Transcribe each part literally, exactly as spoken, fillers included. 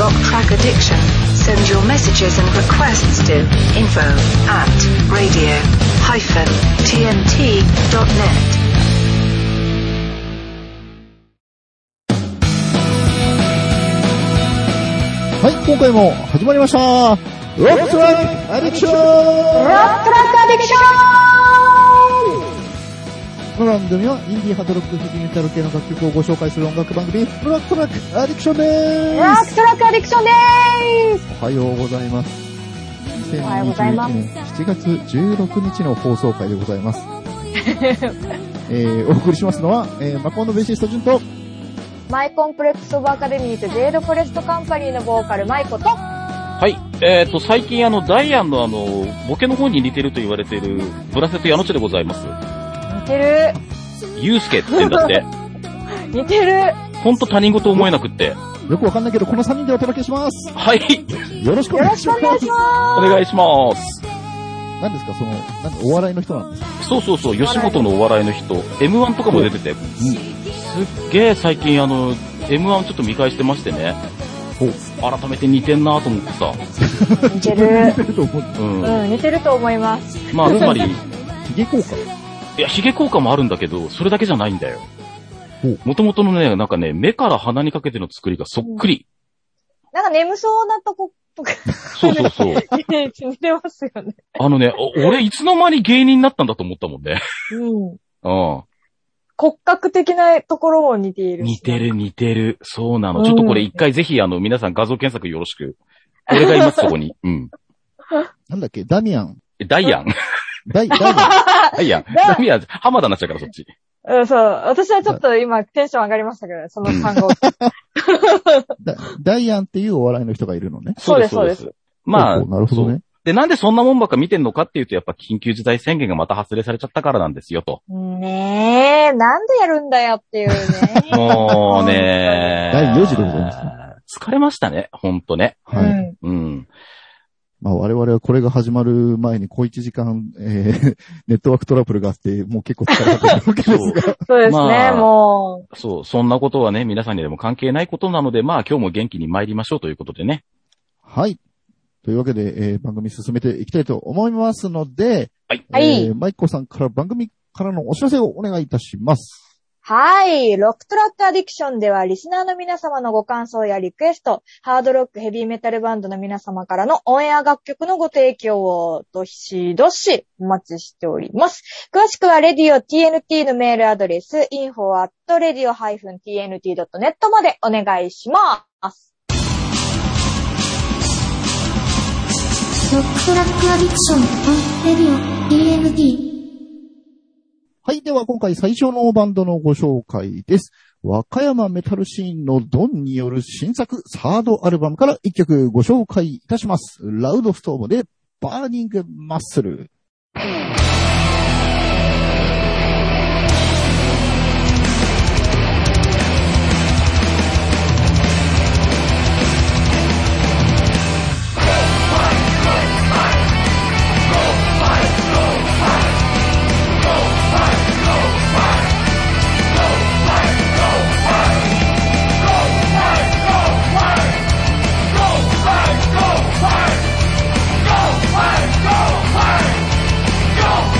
Rock Track Addiction. Send your messages and requests to info at radio dash tnt dot net. はい、今回も始まりました。ロックトラックアディクション。ロックトラックアディクション。この番組はインディーハードロックヘビーメタル系の楽曲をご紹介する音楽番組、ロックトラックアディクションでーす。 ロックトラックアディクションでーす。 おはようございます。 おはようございます。 にせんにじゅういちねんしちがつじゅうろくにちの放送回でございます。えー、お送りしますのは、えー、マコンのベーシストジュンと、 マイコンプレックスオブアカデミーとジェイドフォレストカンパニーのボーカルマイコと、 はい、えーと、最近あの、ダイアンのあの、ボケの方に似てると言われている、ブラセット矢野地でございます。 似てる。 ユウスケって言うんだって。 似てる。 ほんと他人事思えなくって。 よくわかんないけど、このさんにんでお届けします。 はい。 よろしくお願いします。 よろしくお願いします。 何ですか、その、なんお笑いの人なんですか？ そうそうそう、吉本のお笑いの人、エムワン とかも出てて、うん、すっげー最近あの、エムワン ちょっと見返してましてね。改めて似てんなと思ってさ。 似てる。 似てると思う。 うん、うん、似てると思います。 まあ、つまり、 ヒゲ効果？ いや、ヒゲ効果もあるんだけど、それだけじゃないんだよ。もともとのね、なんかね、目から鼻にかけての作りがそっくり。 うん、なんか眠そうなとこ、 そうそうそう。 似てますよね。 あのね、俺いつの間に芸人になったんだと思ったもんね。 うん。 うん。 骨格的なところも似ている。 似てる似てる。そうなの。うん、ちょっとこれ一回ぜひあの皆さん画像検索よろしく。俺がいますそこに。うん。 なんだっけ、ダミアン。 ダイアン。 ダイ、ダイアン。 ダイアン。ダミアン、浜田になっちゃうからそっち。 うん、そう。私はちょっと今テンション上がりましたけど、その単語。 ダ, ダイアンっていうお笑いの人がいるのね。 そうです、そうです。 まあ、なるほどね。 で、なんでそんなもんばっか見てんのかっていうと、やっぱ緊急事態宣言がまた発令されちゃったからなんですよと。 ねえ、なんでやるんだよっていうね。 もうねだいよじでございます。 疲れましたね、ほんとね。 はい。 うん。 まあ我々はこれが始まる前に小一時間、えー、ネットワークトラブルがあって、もう結構疲れてるわけですが。 そうですね、まあ、もう。そう、そんなことはね、皆さんにでも関係ないことなので、まあ今日も元気に参りましょうということでね。 はい。というわけで、えー、番組進めていきたいと思いますので、 はい。 えー、マイコさんから番組からのお知らせをお願いいたします。 はい。ロックトラックアディクションではリスナーの皆様のご感想やリクエスト、ハードロックヘビーメタルバンドの皆様からのオンエア楽曲のご提供をどしどしお待ちしております。詳しくは レディオティーエヌティー のメールアドレス インフォ アット レディオ ティーエヌティー ドット ネット までお願いします。 ロックトラックアディクション on レディオ ティーエヌティー。 はい。では今回最初のバンドのご紹介です。和歌山メタルシーンのドンによる新作サードアルバムから一曲ご紹介いたします。ラウドストームでバーニングマッスル。 Go!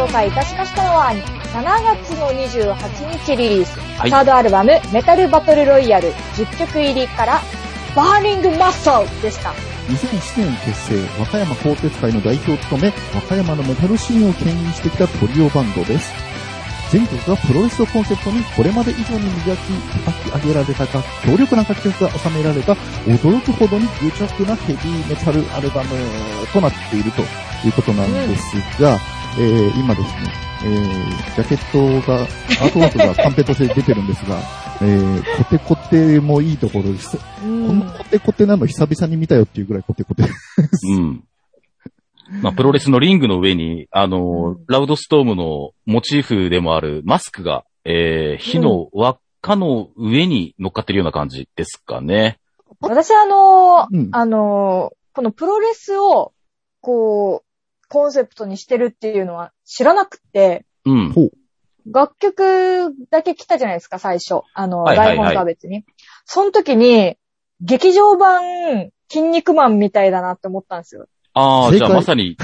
介いたしましたのは、しちがつのにじゅうはちにちリリース、 はい、 サードアルバム、メタルバトルロイヤルじゅっきょく入りから、バーニングマッソルでした。 にせんななねん結成、和歌山鋼鉄会の代表を務め、和歌山のメタルシーンを牽引してきたトリオバンドです。全曲がプロレスをコンセプトにこれまで以上に磨き、叩き上げられたか、強力な楽曲が収められた、驚くほどに愚直なヘビーメタルアルバムとなっているということなんですが、うん、えー、今ですね、えー、ジャケットが、アートワークがカンペとして出てるんですが、えー、コテコテもいいところです。うん、このコテコテなの久々に見たよっていうぐらいコテコテです。 うん。まあ、プロレスのリングの上に、あの、うん、ラウドストームのモチーフでもあるマスクが、えー、火の輪っかの上に乗っかってるような感じですかね。 私あのーうん、あのー、このプロレスを、こう、コンセプトにしてるっていうのは知らなくて、 うん。 楽曲だけ来たじゃないですか、最初。あの、 はいはいはい、 台本とは別に。その時に、劇場版、筋肉マンみたいだなって思ったんですよ。 ああ、じゃあまさに。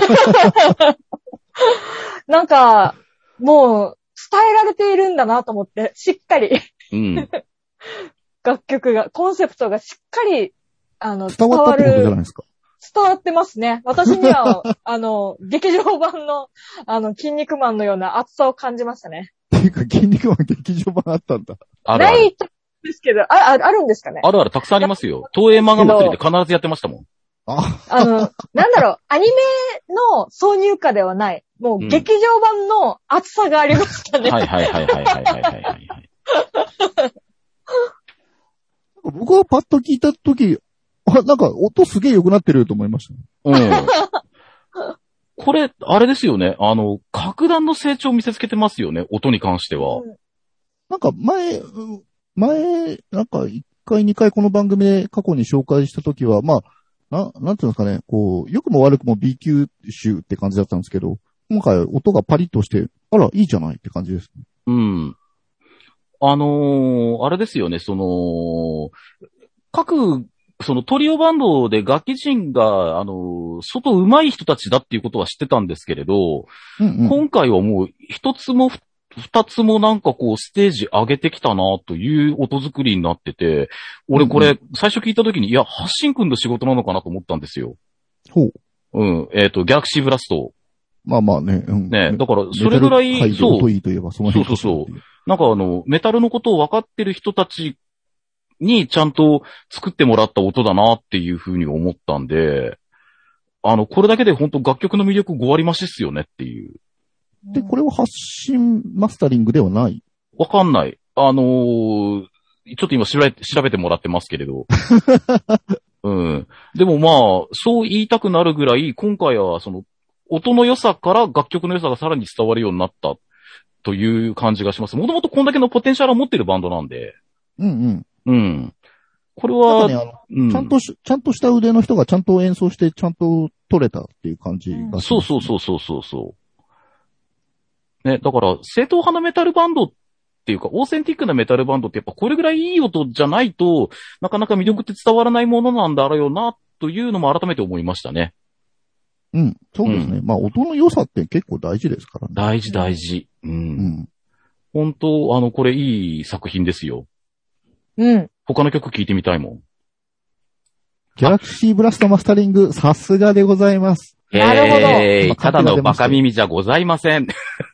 なんか、もう、伝えられているんだなと思って、しっかり。 うん。 楽曲が、コンセプトがしっかり、あの、 伝わる。伝わったってことじゃないですか。 伝わってますね。私には、あの、劇場版の、あの、筋肉マンのような熱さを感じましたね。 っていうか、筋肉マン劇場版あったんだ。 あるある。 ないですけど、あ、あ、あるんですかね。 あるある、たくさんありますよ。東映漫画祭りで必ずやってましたもん。 あ, あの、なんだろう、アニメの挿入歌ではない、もう劇場版の熱さがありましたね。 うん、はいはいはいはいはいはいはい、はい。 僕はパッと聞いたとき、あ、なんか音すげえ良くなってると思いました、 ね。うん。これ、あれですよね。あの、格段の成長を見せつけてますよね。音に関しては。うん、 なんか前、前、なんかいっかいにかいこの番組で過去に紹介したときは、まあ、な、なんていうんですかね、こう、良くも悪くも B 級集って感じだったんですけど、今回音がパリッとして、あら、いいじゃないって感じですね。 うん。あのー、あれですよね、その、各、そのトリオバンドで楽器陣が、あのー、相当上手い人たちだっていうことは知ってたんですけれど、 うんうん、 今回はもう一つも二つもなんかこうステージ上げてきたなという音作りになってて、俺これ最初聞いた時に、いや、ハッシン君の仕事なのかなと思ったんですよ。 ほう。 うん。えっと、ギャラクシーブラスト。 まあまあね。うん、 ね。だから、それぐらい、 そう。音いいといえばそのそうそうそう。なんかあの、メタルのことを分かってる人たちにちゃんと作ってもらった音だなっていうふうに思ったんで、あの、これだけで本当楽曲の魅力ご割増しっすよねっていう。 で、これは発信マスタリングではない？ わかんない。あのー、ちょっと今調べ、調べてもらってますけれど。うん。でもまあ、そう言いたくなるぐらい、今回はその、音の良さから楽曲の良さがさらに伝わるようになったという感じがします。もともとこんだけのポテンシャルを持ってるバンドなんで。 うんうん。うん。これは、 ね、あのうん、ちゃんとし、ちゃんとした腕の人がちゃんと演奏してちゃんと取れたっていう感じがします、ね。 そうそうそうそうそうそう。ね、だから、正統派のメタルバンドっていうか、オーセンティックなメタルバンドってやっぱこれぐらいいい音じゃないと、なかなか魅力って伝わらないものなんだろうよな、というのも改めて思いましたね。 うん、そうですね。うん、まあ、音の良さって結構大事ですからね。 大事大事。うん。うん、本当、あの、これいい作品ですよ。 うん。 他の曲聴いてみたいもん。 ギャラクシーブラストマスタリング、さすがでございます。 なるほど。 えー、ただのバカ耳じゃございません。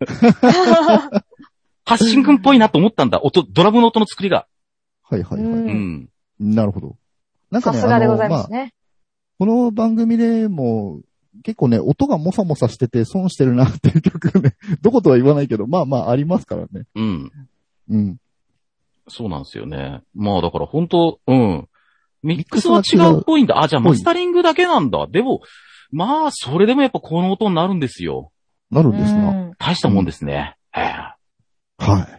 ハッシン君っぽいなと思ったんだ。音、ドラムの音の作りが。 はいはいはい。うん。 なるほど。なんかね、 さすがでございますね。 まあ、この番組でも、結構ね、音がもさもさしてて損してるなっていう曲ね、どことは言わないけど、まあまあありますからね。 うん。 うん。 そうなんですよね。まあだから本当、うん。ミックスは違うっぽいんだ。あ、じゃあマスタリングだけなんだ。でも、まあ、それでもやっぱこの音になるんですよ。 なるんですな。 大したもんですね。うん、 はい。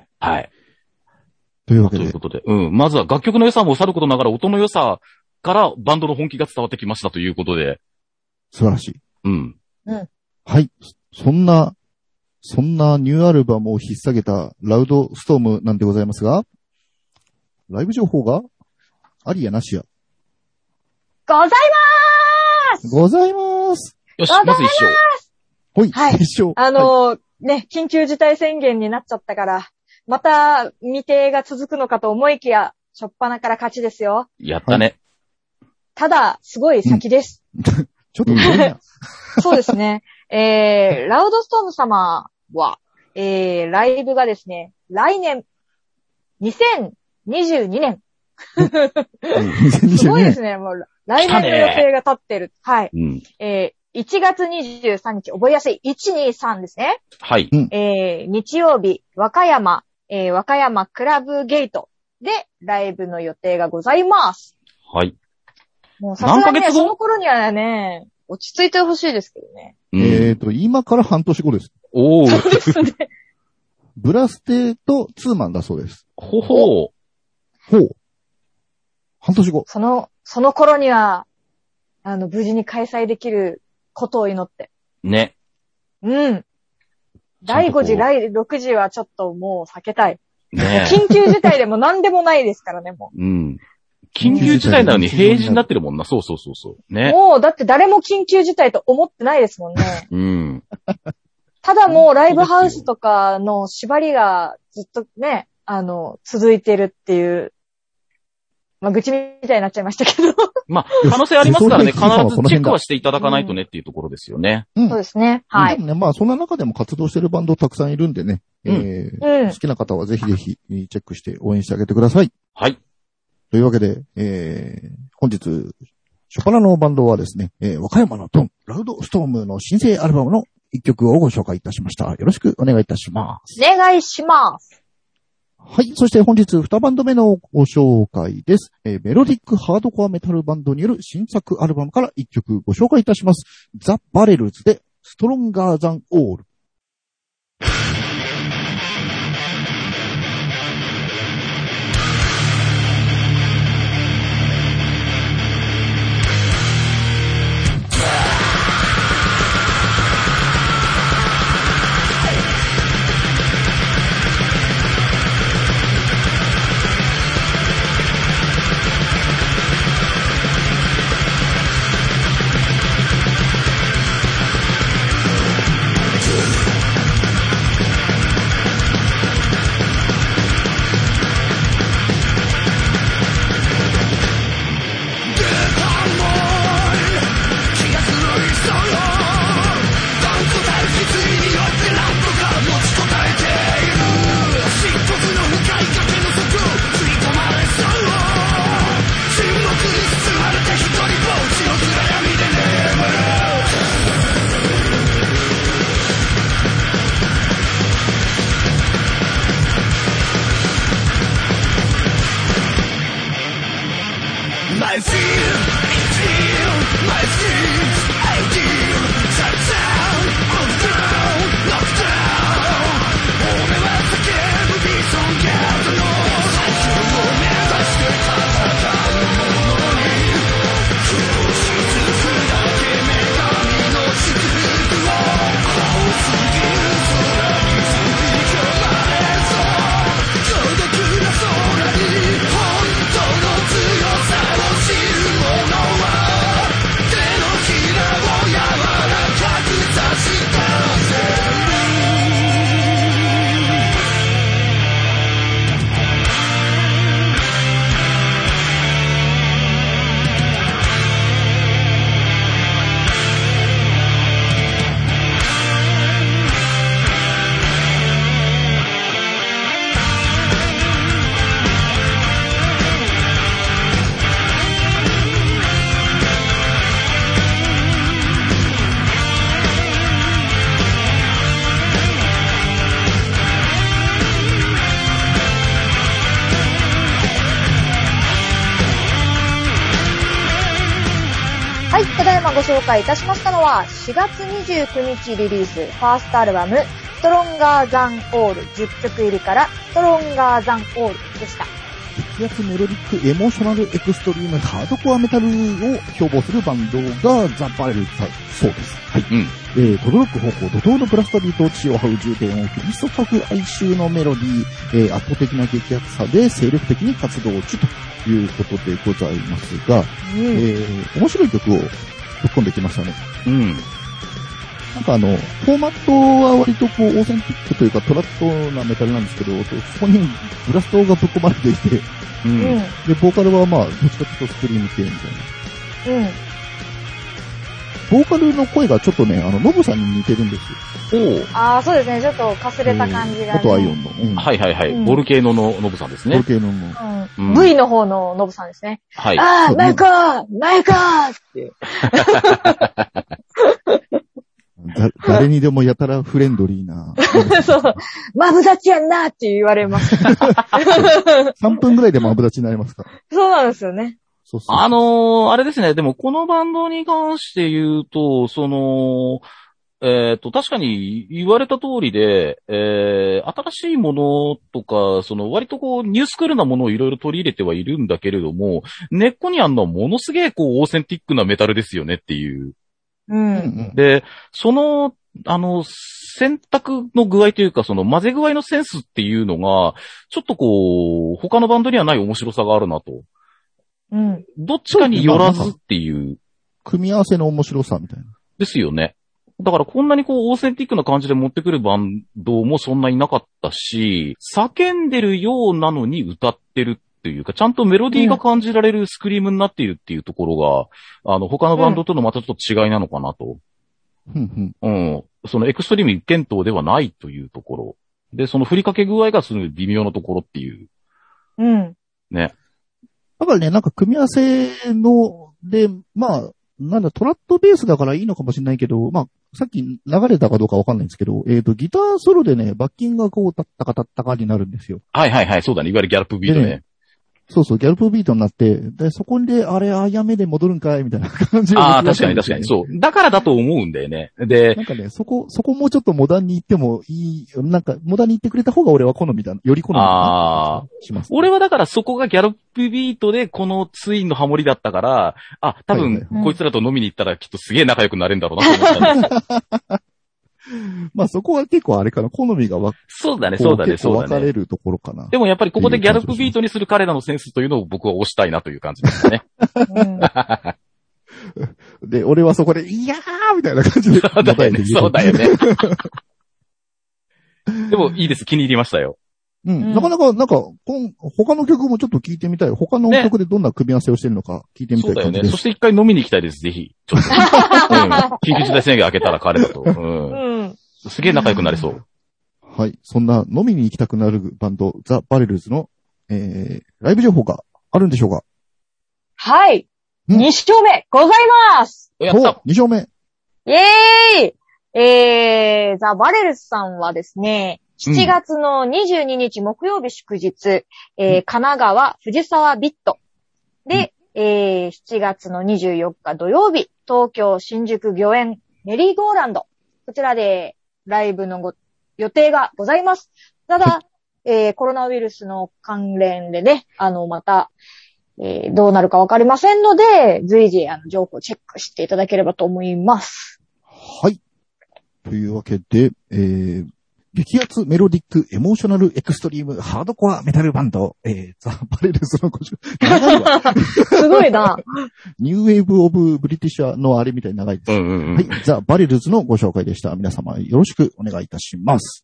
はい。 というわけで。 ということで。うん。まずは楽曲の良さもさることながら音の良さからバンドの本気が伝わってきましたということで。 素晴らしい。 うん。 うん。 はい。そんな、そんなニューアルバムを引っ提げたラウドストームなんでございますが、ライブ情報がありやなしや。 ございまーすございます。 よし、まず一ほい、 はい決勝。 あのはい、 ー、ね、緊急事態宣言になっちゃったから、また未定が続くのかと思いきや、しょっぱなから勝ちですよ。 やったね。 ただ、すごい先です。 うん、ちょっと遅いな。 そうですね。えー、ラウドストーム様は、えー、ライブがですね、来年、にせんにじゅうにねん。すごいですね。もう、来年の予定が立ってる。はい。うん、えー、いちがつにじゅうさんにち、覚えやすい。いちにさんですね。 はい。 えー、日曜日、和歌山、えー、和歌山クラブゲートでライブの予定がございます。 はい。 もうさすがにね、その頃にはね、落ち着いてほしいですけどね。 うん、えーと、今から半年後です。 おー。 そうですね。 ブラステとツーマンだそうです。 ほほう。 ほう。半年後。 その、その頃には、あの、無事に開催できることを祈って。 ね。 うん。だいごじ、だいろくじはちょっともう避けたい。 ね。 緊急事態でも何でもないですからね、もう。うん。緊急事態なのに平時になってるもんな。そうそうそうそう。ね。 もう、だって誰も緊急事態と思ってないですもんね。 うん。 ただもうライブハウスとかの縛りがずっとね、あの、続いてるっていう、まあ、愚痴みたいになっちゃいましたけど。 まあ、可能性ありますからね、必ずチェックはしていただかないとねっていうところですよね。 うん、 そうですね。はい。 でもね、まあ、そんな中でも活動してるバンドたくさんいるんでね、うんえーうん、好きな方はぜひぜひチェックして応援してあげてください。 はい。 というわけで、えー、本日、初っ端のバンドはですね、えー、和歌山のドン、ラウドストームの新生アルバムの一曲をご紹介いたしました。よろしくお願いいたします。 お願いします。 はい。そして本日にバンド目のご紹介です。えー、メロディックハードコアメタルバンドによる新作アルバムから一曲ご紹介いたします。ザ・バレルズでストロンガーザンオール。 ご紹介いたしましたのはしがつにじゅうくにちリリースファーストアルバムストロンガーザンオールじゅっきょく入りからストロンガーザンオールでした。 激アツメロディックエモーショナルエクストリームハードコアメタルを標榜するバンドがザ・バレルだそうです。はい。うん、えー、轟く方向、怒涛のブラストビートを血を這う重点を振り注ぐ哀愁のメロディー、えー、圧倒的な激アツさで精力的に活動中ということでございますが、うん、えー、面白い曲をぶっ込んできましたね。 うん。 なんかあの、フォーマットは割とこう、オーセンティックというかトラットなメタルなんですけど、そこにブラストがぶっ込まれていて、 うん。 うん。 で、ボーカルはまあ、どっちかというとスクリーム系みたいな。 うん。 ボーカルの声がちょっとね、あの、ノブさんに似てるんですよ。 おう。 ああ、そうですね。ちょっとかすれた感じが、ね。 元アイオンの。うん。 はいはいはい。 うんボルケーノのノブさんですねボル。ケーノの。 うん。 うん V の方のノブさんですね。 はい。 ああ、 そうねマイカーマイカーって。 だ誰にでもやたらフレンドリーな。 そう。マブダチやんなって言われます。 さんぷんぐらいでマブダチになりますから。 そうなんですよね。 そうそう。 あのー、あれですね。でも、このバンドに関して言うと、その、えっと、確かに言われた通りで、えー、新しいものとか、その割とこう、ニュースクールなものをいろいろ取り入れてはいるんだけれども、根っこにあるのはものすげえこう、オーセンティックなメタルですよねっていう。 う。 うんうんん。 で、その、あの、選択の具合というか、その混ぜ具合のセンスっていうのが、ちょっとこう、他のバンドにはない面白さがあるなと。 うん。 どっちかによらずっていう。 組み合わせの面白さみたいな。 ですよね。だからこんなにこう、オーセンティックな感じで持ってくるバンドもそんなになかったし、叫んでるようなのに歌ってるっていうか、ちゃんとメロディーが感じられるスクリームになっているっていうところが、あの、他のバンドとのまたちょっと違いなのかなと。 うんうん。 うん。そのエクストリーム一辺倒ではないというところ。で、その振りかけ具合がすごい微妙なところっていう。 うん。 ね。 だからね、なんか組み合わせの、で、まあ、なんだ、トラットベースだからいいのかもしれないけど、まあ、さっき流れたかどうかわかんないんですけど、えっと、ギターソロでね、バッキンがこう、タッタカタッタカになるんですよ。 はいはいはい、そうだね。いわゆるギャルプビートね。 でそうそう、ギャルプビートになって、で、そこで、あれ、あやめで戻るんかいみたいな感じで。 ああ、確かに確かに。そう。だからだと思うんだよね。でな、んかね、そこ、そこもうちょっとモダンに言ってもいい、なんか、モダンに言ってくれた方が俺は好みだ、より好みだあな、します。 俺はだからそこがギャルプビートでこのツインのハモリだったから、あ、多はいはい分こいつらと飲みに行ったらきっとすげえ仲良くなれるんだろうなと思ったんですよ。 まあそこは結構あれかな、好みがわ、 そうだね、そうだね、 結構そうだね。 分かれるところかな。 でもやっぱりここでギャルプビートにする彼らのセンスというのを僕は推したいなという感じですね。 うん。 で、俺はそこで、いやーみたいな感じで。 そうだよね、そうだよね。でもいいです、気に入りましたよ。 うん。 うんなかなか、なんか、こん他の曲もちょっと聞いてみたい。他の曲でどんな組み合わせをしてるのか聞いてみたそうだよね。 い感じです。 そして一回飲みに行きたいです、ぜひ。ちょっと。うん緊急事態宣言開けたら彼だと。うんうん。 すげえ仲良くなりそう。 はい。そんな飲みに行きたくなるバンド、ザ・バレルズの、えー、ライブ情報があるんでしょうか？ はい。 うんに勝目ございますやったおに勝目。 イェーイえー、ザ・バレルズさんはですね、しちがつのにじゅうににち木曜日祝日、えー、神奈川藤沢ビット。で、えー、しちがつのにじゅうよっか土曜日、東京新宿御苑メリーゴーランド。こちらでライブのご予定がございます。ただ、えー、コロナウイルスの関連でね、あの、また、えー、どうなるかわかりませんので、随時、あの、情報をチェックしていただければと思います。 はい。というわけで、えー、激アツメロディックエモーショナルエクストリームハードコアメタルバンド、えー、ザ・バレルズのご紹介。長いわ。 すごいな。 ニューウェーブ・オブ・ブリティッシャーのあれみたいに長いです。 うんうんうん。 はい。ザ・バレルズのご紹介でした。皆様よろしくお願いいたします。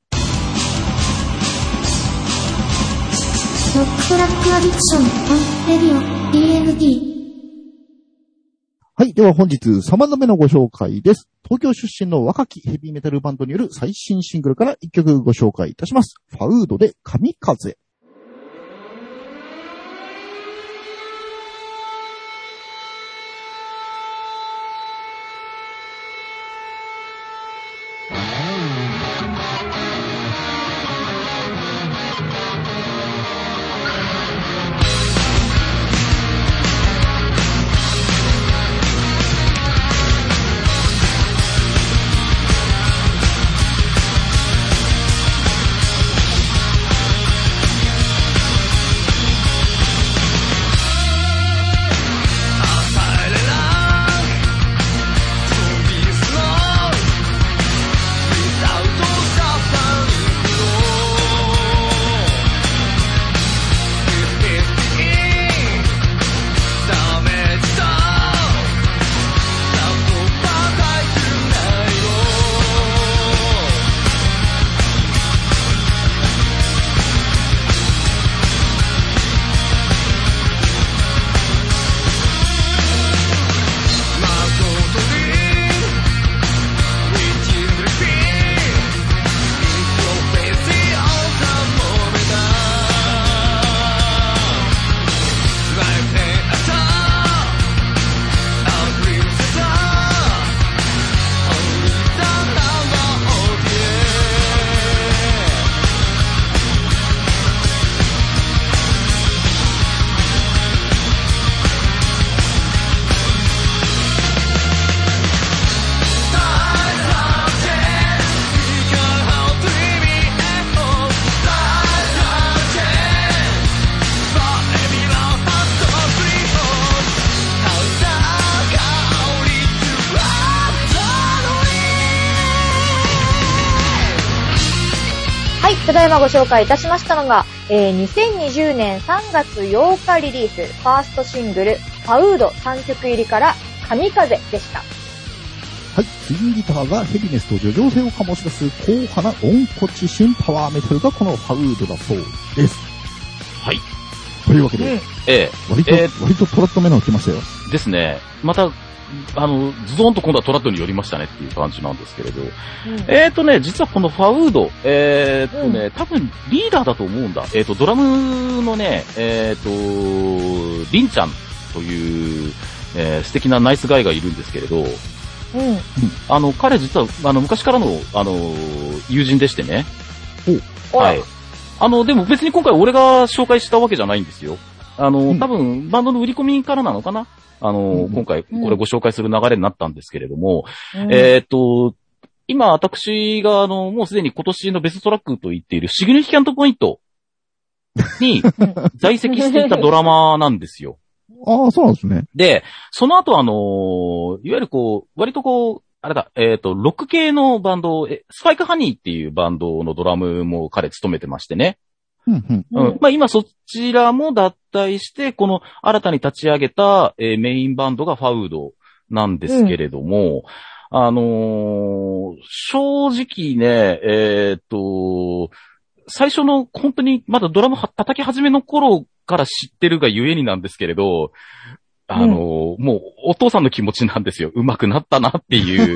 ロックトラックアディクション、オン、レディオ、ディーエムディー。 はい。では本日さんばんめのご紹介です。東京出身の若きヘビーメタルバンドによる最新シングルからいっきょくご紹介いたします。ファウードで神風。 はい、ただいまご紹介いたしましたのが、えー、にせんにじゅうねんさんがつようかリリース、ファーストシングル、ファウードさんきょく入りから神風でした。 はい、ツインギターがヘビネスと叙情性を醸し出す硬派な温骨新パワーメタルがこのファウードだそうです。 はい。 というわけで、 うん、 ええ。 割と、えー、割とトラッド目の来ましたよ。 ですね。また、あの、ズドンと今度はトラッドに寄りましたねっていう感じなんですけれど。うん、えっとね、実はこのファウード、えー、っとね、うん、多分リーダーだと思うんだ。えー、っと、ドラムのね、えー、っと、リンちゃんという、えー、素敵なナイスガイがいるんですけれど、うん。あの、彼実は、あの、昔からの、あの、友人でしてね。 おはい。あの、でも別に今回俺が紹介したわけじゃないんですよ。あの、うん、多分、バンドの売り込みからなのかなあの、うん、今回、これご紹介する流れになったんですけれども、うん、えっと、今、私が、あの、もうすでに今年のベストトラックと言っているシグニフィキャントポイントに在籍していたドラマーなんですよ。 ああ、そうなんですね。 で、その後あの、いわゆるこう、割とこう、あれだ、えっと、ロック系のバンド、えスパイクハニーっていうバンドのドラムも彼務めてましてね。 うんうんうん、まあ今そちらも脱退して、この新たに立ち上げた、えー、メインバンドがファウードなんですけれども、うん、あのー、正直ね、えー、っと、最初の本当にまだドラム叩き始めの頃から知ってるがゆえになんですけれど、あのーうん、もうお父さんの気持ちなんですよ。上手くなったなっていう。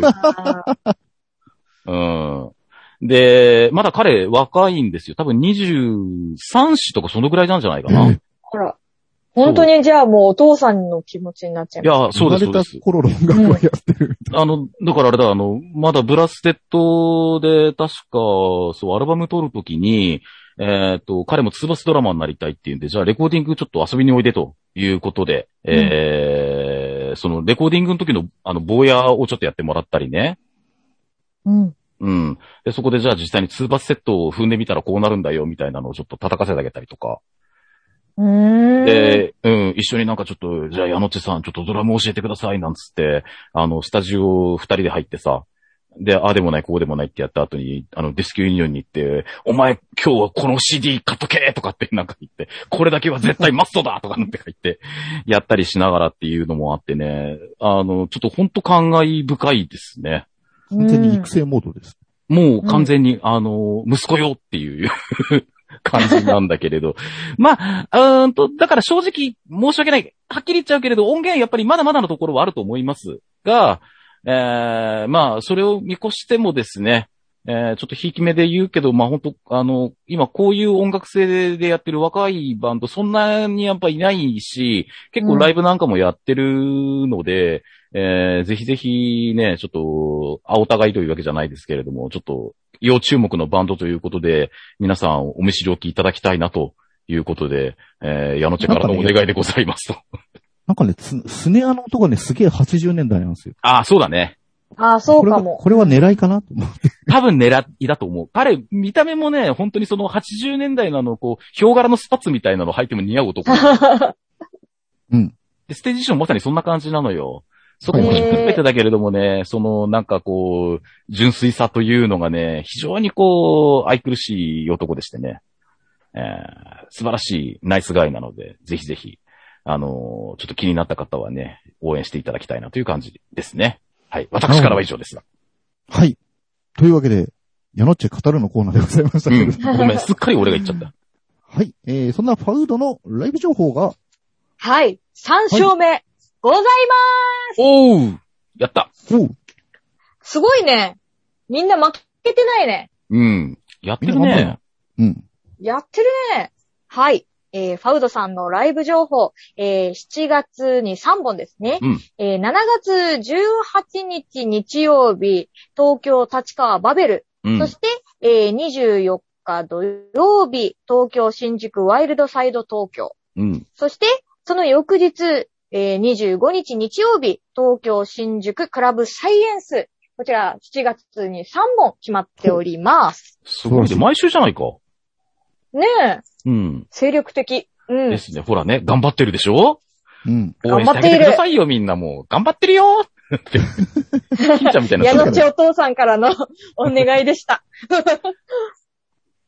うんで、まだ彼若いんですよ。多分にじゅうさんさいとかそのぐらいなんじゃないかな。 ほら。本当にじゃあもうお父さんの気持ちになっちゃいます。 いや、そうです、そうです。 生まれた頃の音楽をやってる、 うん。あの、だからあれだ、あの、まだブラステッドで確か、そう、アルバム撮るときに、えっと、彼もツーバスドラマーになりたいっていうんで、じゃあレコーディングちょっと遊びにおいでということで、うん、えー、そのレコーディングの時のあの、坊やをちょっとやってもらったりね。 うん。 うん。で、そこでじゃあ実際にツーバスセットを踏んでみたらこうなるんだよ、みたいなのをちょっと叩かせてあげたりとか。 うーん。 で、うん、一緒になんかちょっと、じゃあ矢野地さん、ちょっとドラム教えてください、なんつって、あの、スタジオ二人で入ってさ、で、ああでもない、こうでもないってやった後に、あの、ディスクユニオンに行って、お前、今日はこの シーディー 買っとけとかってなんか言って、これだけは絶対マストだとかなんて言って、やったりしながらっていうのもあってね、あの、ちょっとほんと感慨深いですね。 完全に育成モードです。 もう完全に、うん、あの、息子よっていう感じなんだけれど。まあ、うーんと、だから正直申し訳ない。はっきり言っちゃうけれど、音源やっぱりまだまだのところはあると思いますが、えー、まあ、それを見越してもですね、えー、ちょっとひいき目で言うけど、まあ本当あの、今こういう音楽性でやってる若いバンドそんなにやっぱいないし、結構ライブなんかもやってるので、うん、えー、ぜひぜひね、ちょっと、あ、お互いというわけじゃないですけれども、ちょっと、要注目のバンドということで、皆さんお見知りおきいただきたいなということで、えー、矢野チェからのお願いでございますと。 なんかね、ス, スネアの音がね、すげえはちじゅうねんだいなんですよ。 ああ、そうだね。 ああ、そうかも。 これは、これは狙いかなと思って。 多分狙いだと思う。彼、見た目もね、本当にそのはちじゅうねんだいのあの、こう、ヒョウ柄のスパッツみたいなの履いても似合う男。 うん。 で、ステージションまさにそんな感じなのよ。そこもひっくるめてだけれどもね、そのなんかこう、純粋さというのがね、非常にこう、愛くるしい男でしてね、えー、素晴らしいナイスガイなので、ぜひぜひ、あのー、ちょっと気になった方はね、応援していただきたいなという感じですね。はい。私からは以上ですが。 はい。というわけで、矢野っち語るのコーナーでございましたけど、 うん。ごめん、すっかり俺が言っちゃった。 はい。えー、そんなファウードのライブ情報が、 はい。さん勝目、はい、ございまーす。 おーやった。 おうすごいね。みんな負けてないね。 うん。やってるね。 うん。 やってるね。はい。えー、ファウドさんのライブ情報、えー、しちがつにさんぼんですね。 うん、 えー、しちがつじゅうはちにち日曜日、東京立川バベル。うん、そして、えー、にじゅうよっか土曜日、東京新宿ワイルドサイド東京。 うん、 そして、その翌日、えー、にじゅうごにち日曜日、東京新宿クラブサイエンス。こちら、しちがつにさんぼん決まっております。 すごいね。毎週じゃないか。 ねえ。 うん。 精力的。うん。 ですね。ほらね、頑張ってるでしょ？ うん。 応援してあげてくださいよ、みんなもう。頑張ってるよって。金ちゃんみたいな。 矢野ちお父さんからのお願いでした。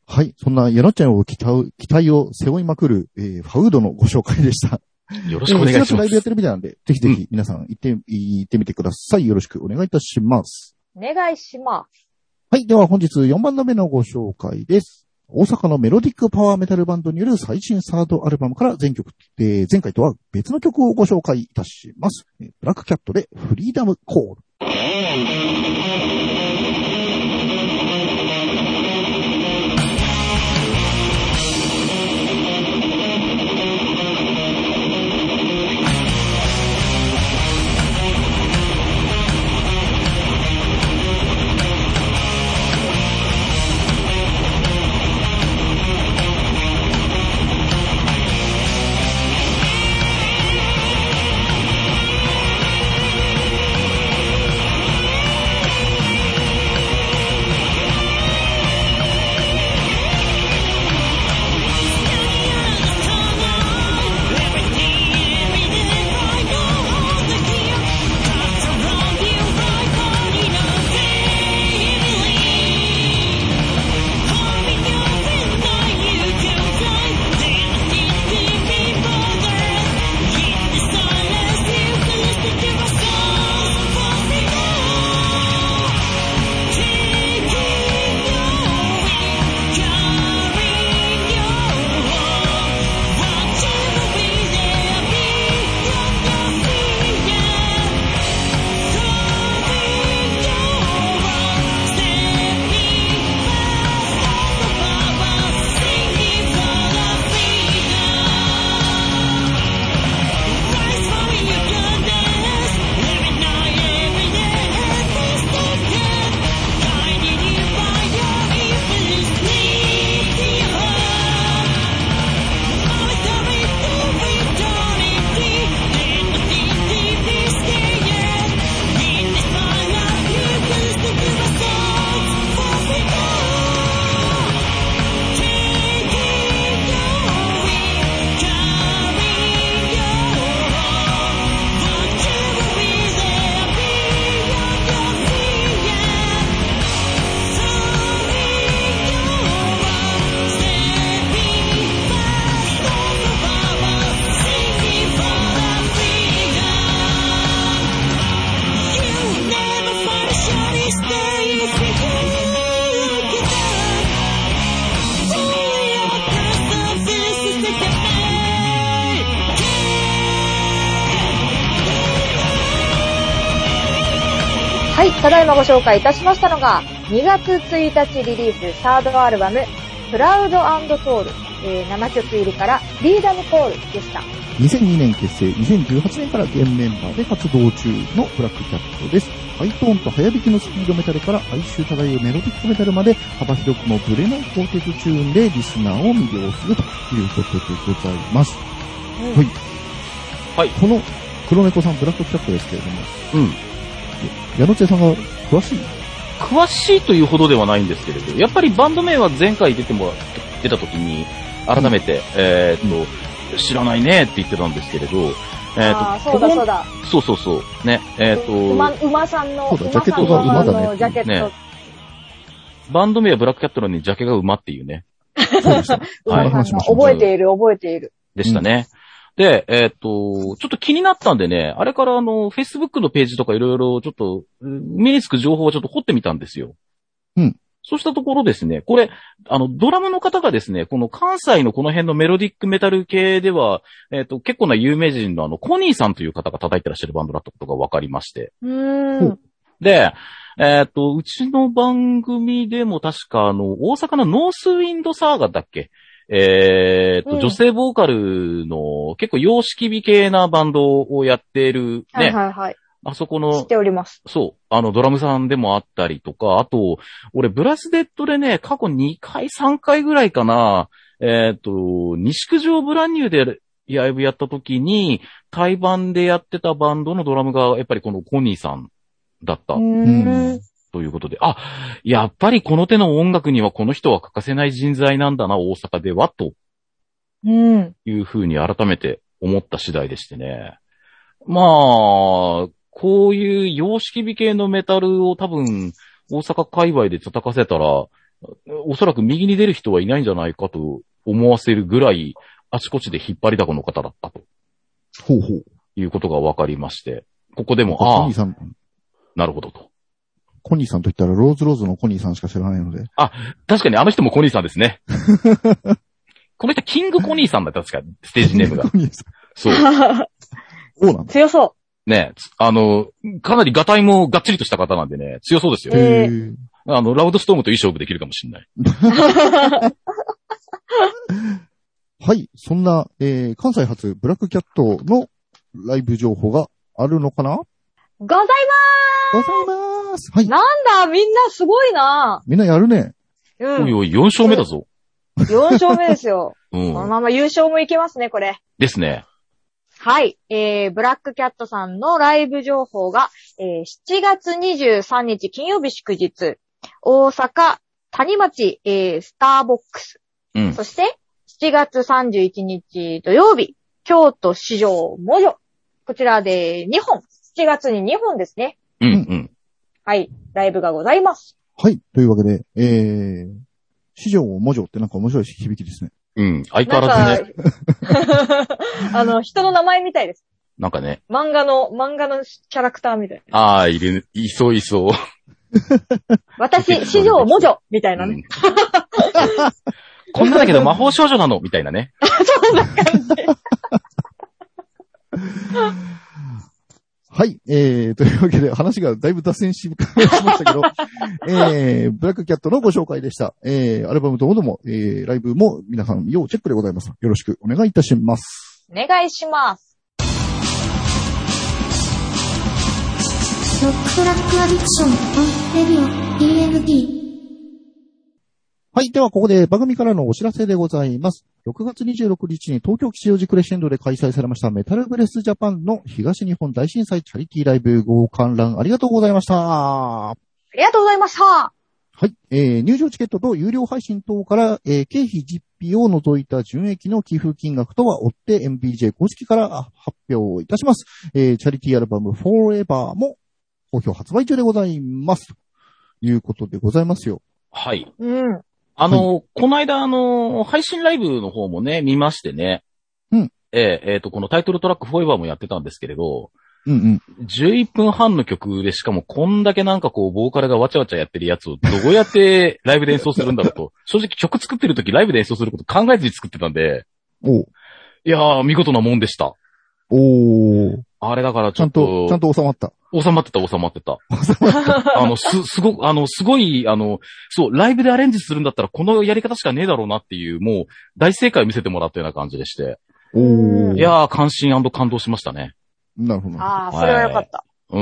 はい。そんな、やなっちゃんを期待、期待を背負いまくる、えー、ファウードのご紹介でした。 よろしくお願いします。 えー、ライブやってるみたいなんで、ぜひぜひ皆さん行って、うん、行ってみてください。よろしくお願いいたします。 お願いします。 はい。では本日よんばんめのご紹介です。大阪のメロディックパワーメタルバンドによる最新サードアルバムから全曲、えー、前回とは別の曲をご紹介いたします。ブラックキャットでフリーダムコール。 はい、ただいまご紹介いたしましたのが、にがつついたちリリースサードアルバム、プラウド&トール、えー、ななきょく入りからフリーダムコールでした。 にせんにねん結成、にせんじゅうはちねんから現メンバーで活動中のブラックキャットです。ハイトーンと早弾きのスピードメタルから哀愁漂うメロディックメタルまで幅広くもブレないコーテージチューンでリスナーを魅了するということでございます。うん、はい。 はい。 この黒猫さんブラックキャットですけれども。 うん。 矢野千さんが詳しい詳しいというほどではないんですけれど、やっぱりバンド名は前回出てもら出た時に改めて、うん、えー、っと知らないねって言ってたんですけれど、 えー、っとあそうだそうだそうそうそうねえー、っと馬馬さんのジャケットが馬だね。 ジャケット、ね、 バンド名はブラックキャットなのにジャケが馬っていうね。 そうでした。 馬さんの覚えている覚えているでしたね。うんで、えー、っと、ちょっと気になったんでね、あれからあの、Facebook のページとかいろいろちょっと、身につく情報をちょっと掘ってみたんですよ。 うん。 そうしたところですね、これ、あの、ドラムの方がですね、この関西のこの辺のメロディックメタル系では、えー、っと、結構な有名人のあの、コニーさんという方が叩いてらっしゃるバンドだったことが分かりまして。 うーん。 で、えー、っと、うちの番組でも確かあの、大阪のノースウィンドサーガだっけえー、っと、うん、女性ボーカルの結構様式美系なバンドをやっているね。 はいはいはい。 あそこの。 知っております。 そう。あの、ドラムさんでもあったりとか、あと、俺、ブラスデッドでね、過去にかい、さんかいぐらいかな、えー、っと、西九条ブランニューでライブやった時に、対バンでやってたバンドのドラムが、やっぱりこのコニーさんだった。 うーん。 ということで、あ、やっぱりこの手の音楽にはこの人は欠かせない人材なんだな、大阪では、というふうに改めて思った次第でしてね。まあ、こういう様式美系のメタルを多分、大阪界隈で叩かせたら、 おそらく右に出る人はいないんじゃないかと思わせるぐらい、あちこちで引っ張りだこの方だったと。 ほうほう。 いうことが分かりまして、ここでも、 コああ、 ニーさん、 なるほどと。 コニーさんと言ったらローズローズのコニーさんしか知らないので。 あ、確かにあの人もコニーさんですね。この人キングコニーさんだった、確か、ステージネームが。 コニーさん。 そう。 そうなんだ。 強そね、あの、かなりガタイもがっちりとした方なんでね、強そうですよ。 えへーあの、ラウドストームといい勝負できるかもしれない。 う。 はい。そんな、えー、関西発ブラックキャットのライブ情報があるのかな？ ございございます。はい。 まーす。なんだ、みんなすごいな。 みんなやるね。 うん。 おいおい、よん勝目だぞ。 よん勝目ですよ。 うん。 このまま優勝もいけますね、これ。 ですね。 はい。えー、ブラックキャットさんのライブ情報が、えー、しちがつにじゅうさんにち金曜日祝日、大阪谷町、えー、スターボックス。 うん。 そして、しちがつさんじゅういちにち土曜日、京都市場モジョ。こちらでにほん。しちがつににほんですね。 うん、うん。 はい。ライブがございます。 はい。というわけで、えー、市場文字ってなんか面白い響きですね。 うん。相変わらずね。 なんかあの、人の名前みたいです。 なんかね。 漫画の、漫画のキャラクターみたいな。 ああ、いる、いそういそう。 私、市場モジョみたいなね。 うんこんなんだけど魔法少女なのみたいなね。 そんな感じ。 はい。えー、というわけで話がだいぶ脱線しましたけど、えー、ブラックキャットのご紹介でした。えー、アルバムともども、えー、ライブも皆さん要チェックでございます。よろしくお願いいたします。 お願いします。 ロックトラックアディクション、オン、レディオ、イーエヌティー。 はい。では、ここで番組からのお知らせでございます。ろくがつにじゅうろくにちに東京吉祥寺クレッシェンドで開催されましたメタルブレスジャパンの東日本大震災チャリティーライブご観覧ありがとうございました。 ありがとうございました。 はい。えー、入場チケットと有料配信等から、えー、経費実費を除いた純益の寄付金額とは追って エムビージェー 公式から発表いたします。えー、チャリティーアルバム Forever も好評発売中でございます。ということでございますよ。 はい。 うん。 あの、はい、この間、あの、配信ライブの方もね、見ましてね。 うん。 えー、えーと、このタイトルトラック Forever もやってたんですけれど、 うんうん。 じゅういっぷんはんの曲で、しかもこんだけなんかこう、ボーカルがわちゃわちゃやってるやつをどうやってライブで演奏するんだろうと、正直曲作ってる時ライブで演奏すること考えずに作ってたんで、 おう。 いやー、見事なもんでした。 おー。 あれだからちちゃんょっと、 と、ちゃんと収まった。 収まってた、収まってた。あの、す、すごく、あの、すごい、あの、そう、ライブでアレンジするんだったらこのやり方しかねえだろうなっていう、もう、大正解を見せてもらったような感じでして。 おー。 いやー、関心&感動しましたね。 なるほど。 ああ、それはよかった。 はい、うん。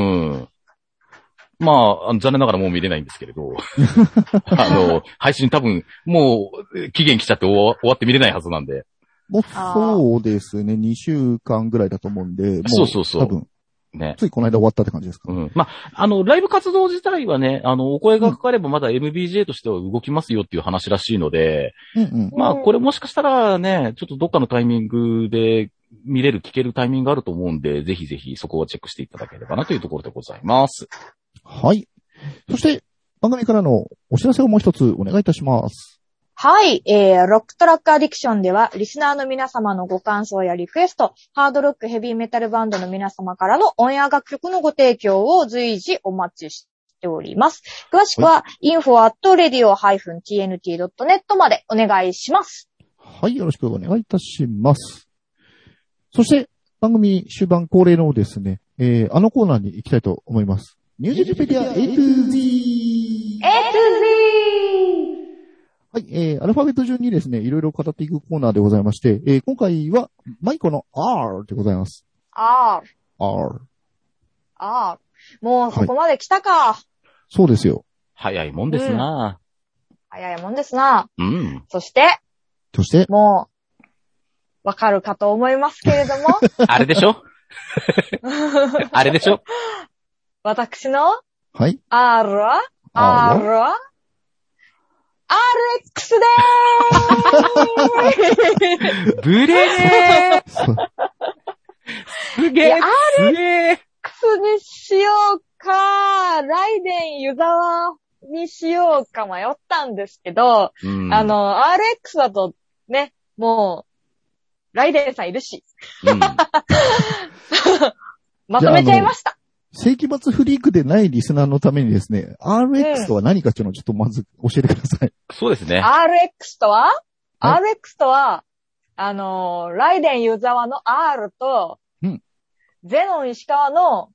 まあ、残念ながらもう見れないんですけれど。あの、配信多分、もう、期限来ちゃって終わ終わって見れないはずなんで。 もうそうですね。にしゅうかんぐらいだと思うんで。もうそうそうそう。 多分。 ね。 ついこの間終わったって感じですか。 うん。まあ、あの、ライブ活動自体はね、あの、お声がかかればまだ エムビージェー としては動きますよっていう話らしいので、 うんうん。 まあ、これもしかしたらね、ちょっとどっかのタイミングで見れる、聞けるタイミングがあると思うんで、ぜひぜひそこをチェックしていただければなというところでございます。 はい。そして、番組からのお知らせをもう一つお願いいたします。 はい、えー、ロックトラックアディクションでは、リスナーの皆様のご感想やリクエスト、ハードロックヘビーメタルバンドの皆様からのオンエア楽曲のご提供を随時お待ちしております。詳しくは、インフォアットレディオダッシュティーエヌティードットネット までお願いします。 はい、よろしくお願いいたします。そして、番組終盤恒例のですね、えー、あのコーナーに行きたいと思います。ミュージックペディア A to Z。A to Z。 はい、えー、アルファベット順にですね、いろいろ語っていくコーナーでございまして、えー、今回は、マイコの R でございます。 R。 R。 R。もうそこまで来たか。はい、 そうですよ。 早いもんですな、 うん、早いもんですな。 うん。 そして、 そして、 もう、わかるかと思いますけれども。 あれでしょあれでしょ私のはい。 R は ?R はアールエックス でーすブレーすげえアールエックス にしようかライデン湯沢にしよどうか迷ったんですけど、 うん、 あの、アールエックス だとね、もう、ライデンさんいるし。 うん、 まとめちゃいました。 世紀末フリークでないリスナーのためにですね、アールエックス とは何かっていうのをちょっとまず教えてください。 そうですね。 アールエックス とは、 はい、 アールエックス とは、あのー、ライデン湯沢の R と、 うん、 ゼノン石川の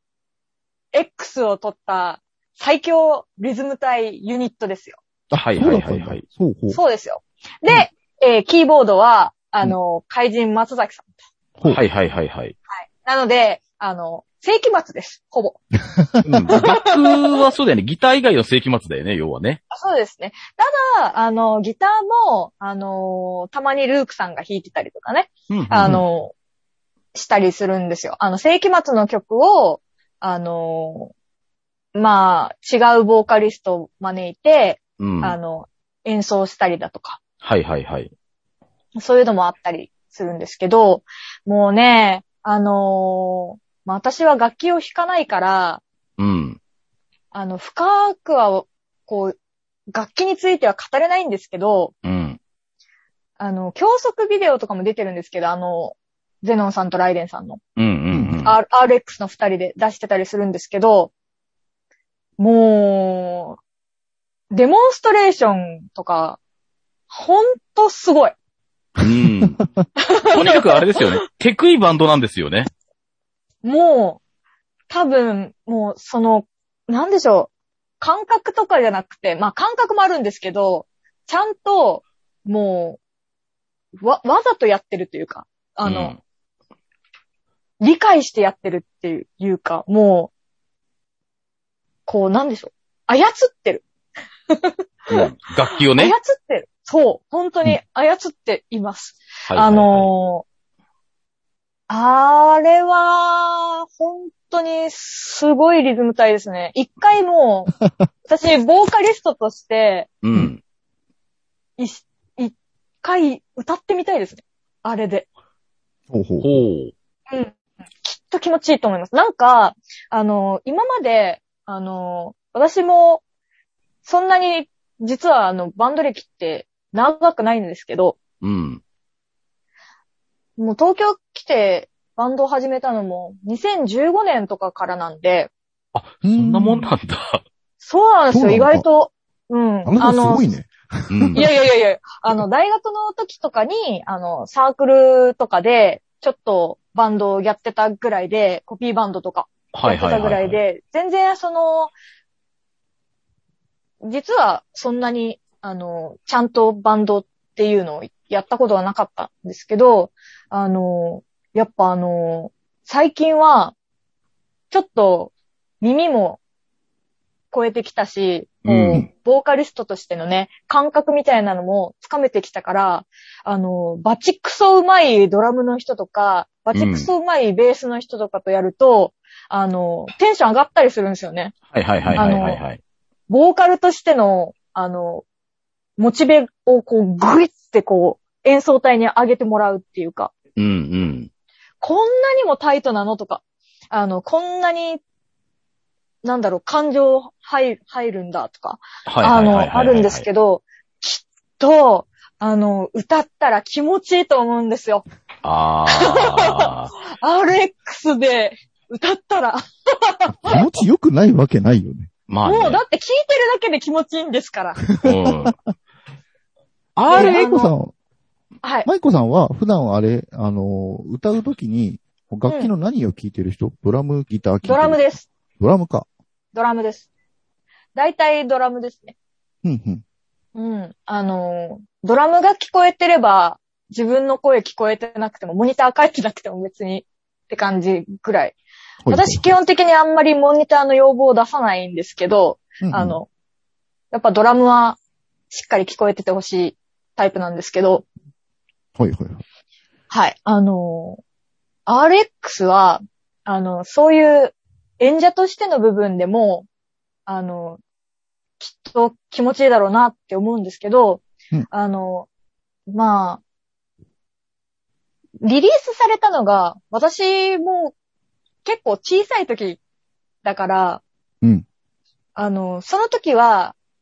X を取った最強リズム体ユニットですよ。 はいはいはいはい。 そうそう。 そうですよ。で、うん、えー、キーボードは、あのー、怪人松崎さん。 はいはいはいはい。はい。 なので、あの、世紀末です、ほぼ。 うん、楽はそうだよね。ギター以外の世紀末だよね、要はね。 そうですね。ただ、あの、ギターも、あの、たまにルークさんが弾いてたりとかね。うんうんうん、あの、したりするんですよ。あの、世紀末の曲を、あの、まあ、違うボーカリストを招いて、うん、あの、演奏したりだとか。 はいはいはい。 そういうのもあったりするんですけど、もうね、あのー、まあ、私は楽器を弾かないから、 うん。 あの、深くは、こう、楽器については語れないんですけど、 うん。 あの、教則ビデオとかも出てるんですけど、あの、ゼノンさんとライデンさんの。 うんうんうん。 アールエックス の二人で出してたりするんですけど、もう、デモンストレーションとか、ほんとすごい。 うん。とにかくあれですよね。テクいバンドなんですよね。 もう、多分、もう、その、なんでしょう。感覚とかじゃなくて、まあ感覚もあるんですけど、ちゃんと、もう、わ、わざとやってるというか、あの、うん、理解してやってるっていうか、もう、こう、なんでしょう。操ってる。 うん、楽器をね。 操ってる。そう。本当に操っています。うん、あのー、あれは、本当にすごいリズム体ですね。一回もう、私、ボーカリストとして、 うん。 い、一回歌ってみたいですね。あれで。 ほうほう。 うん。きっと気持ちいいと思います。なんか、あのー、今まで、あのー、私も、そんなに、実はあの、バンド歴って長くないんですけど、 うん。 もう東京来てバンドを始めたのもにせんじゅうごねんとかからなんで。 あ、そんなもんなんだ。 そうなんですよ、意外と。うん。 あの、すごいね。 いやいやいやいや、あの、大学の時とかに、あの、サークルとかで、ちょっとバンドをやってたぐらいで、コピーバンドとか。やってたぐらいで、はいはいはいはい、全然その、実はそんなに、あの、ちゃんとバンドっていうのをやったことはなかったんですけど、あの、やっぱあの、最近は、ちょっと耳も超えてきたし、うん、ボーカリストとしてのね、感覚みたいなのもつかめてきたから、あの、バチクソうまいドラムの人とか、バチクソうまいベースの人とかとやると、うん、あの、テンション上がったりするんですよね。 はいはいはいはいはい、はい。 ボーカルとしての、あの、モチベをこう、グイってこう、演奏体に上げてもらうっていうか。 うんうん。 こんなにもタイトなのとか、あの、こんなに、なんだろう、感情入る、入るんだとか、あの、あるんですけど、きっと、あの、歌ったら気持ちいいと思うんですよ。 ああ。アールエックス で歌ったら。 気持ちよくないわけないよね。 まあね、 もうだって聞いてるだけで気持ちいいんですから。うん。 アールエックス さん、 はい。 マイコさんは普段あれ、あの、歌うときに、楽器の何を聴いてる人、うん、ドラム、ギター聴いてるドラムです。 ドラムか。 ドラムです。大体ドラムですね。 うんうん。 うん。あの、ドラムが聞こえてれば、自分の声聞こえてなくても、モニター返ってなくても別にって感じぐらい。私基本的にあんまりモニターの要望を出さないんですけど、うんうん、あの、やっぱドラムはしっかり聞こえててほしいタイプなんですけど。 はいはいはい。 はい。あの、アールエックス は、あの、そういう演者としての部分でも、あの、きっと気持ちいいだろうなって思うんですけど、うん、あの、まあ、リリースされたのが、私も結構小さい時だから、 うん、 あの、その時は、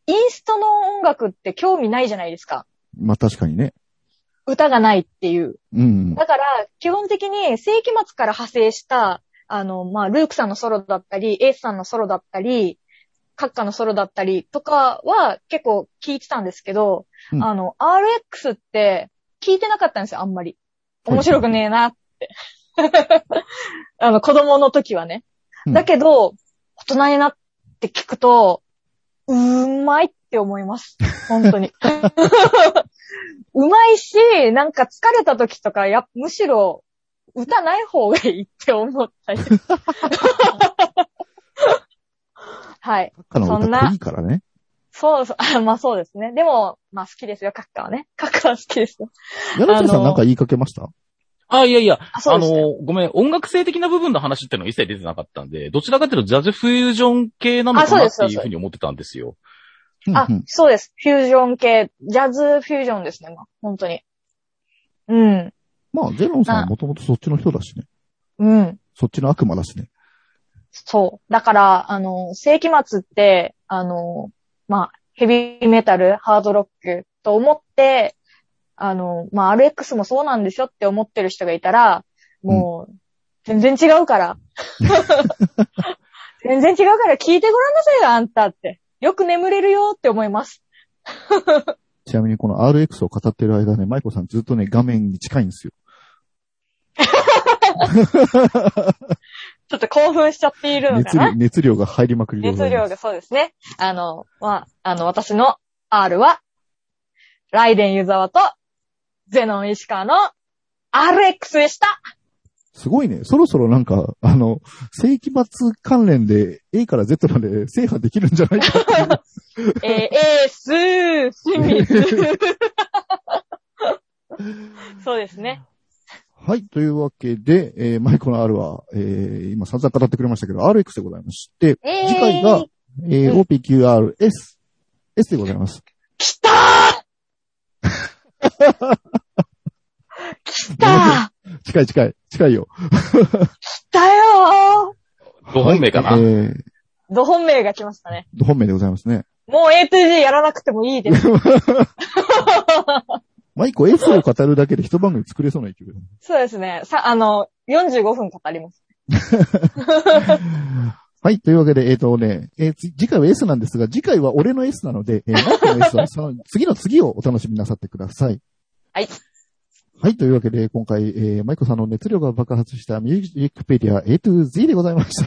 インストの音楽って興味ないじゃないですか。 まあ確かにね。 歌がないっていう。 うん。 だから、基本的に世紀末から派生した、あの、まあ、ルークさんのソロだったり、エースさんのソロだったり、カッカのソロだったりとかは結構聞いてたんですけど、うん、あの、アールエックスって聞いてなかったんですよ、あんまり。面白くねえなって。あの、子供の時はね。うん、だけど、大人になって聞くと、うーまいって思います。本当に。うまいし、なんか疲れた時とか、や、むしろ、歌ない方がいいって思ったり。はい。 カッカの歌濃いからね。 そうそう。まあそうですね。でも、まあ好きですよ、カッカはね。カッカは好きですよ。 柳瀬さんなんか言いかけました？ あ、いやいや、あ, あの、ごめん、音楽性的な部分の話ってのは一切出てなかったんで、どちらかというとジャズフュージョン系なのかなっていうふうに思ってたんですよ。 あ、そうです。フュージョン系、ジャズフュージョンですね、まあ、本当に。うん。 まあ、ゼロンさんはもともとそっちの人だしね。 うん。 そっちの悪魔だしね。 そう。だから、あの、世紀末って、あの、まあ、ヘビーメタル、ハードロックと思って、あの、まあ、アールエックス もそうなんでしょって思ってる人がいたら、もう、全然違うから。全然違うから聞いてごらんなさいよ、あんたって。よく眠れるよって思います。 ちなみにこの アールエックス を語ってる間ね、マイコさんずっとね、画面に近いんですよ。 ちょっと興奮しちゃっているのかな。 熱量、熱量が入りまくりでございます。 熱量がそうですね。あの、まあ、あの、私の R は、ライデン湯沢と、ゼノン石川の アールエックス でした。 すごいね。そろそろなんか、あの、世紀末関連で A から Z まで制覇できるんじゃないかっていう。 えー、エース、清水。そうですね。 はい。というわけで、えー、マイコの R は、えー、今散々語ってくれましたけど、アールエックス でございまして、えー、次回が、えー、オーピーキューアールエス、S でございます。 きたーきたー近い近い。近いよ。 来たよー。ど本命かな、はい、えー、 ど本命が来ましたね。 ど本命でございますね。 もう エートゥージー やらなくてもいいです。 マイコ S を語るだけで一番組作れそうな勢いだね。 そうですね。さ、あの、よんじゅうごふん語ります。 はい。というわけで、えっ、ー、とね、えー、次回は S なんですが、次回は俺の S なので、えー、マイコの S はその次の次をお楽しみなさってください。 はい。 はい。というわけで、今回、えー、マイコさんの熱量が爆発したミュージックペディア A to Z でございました。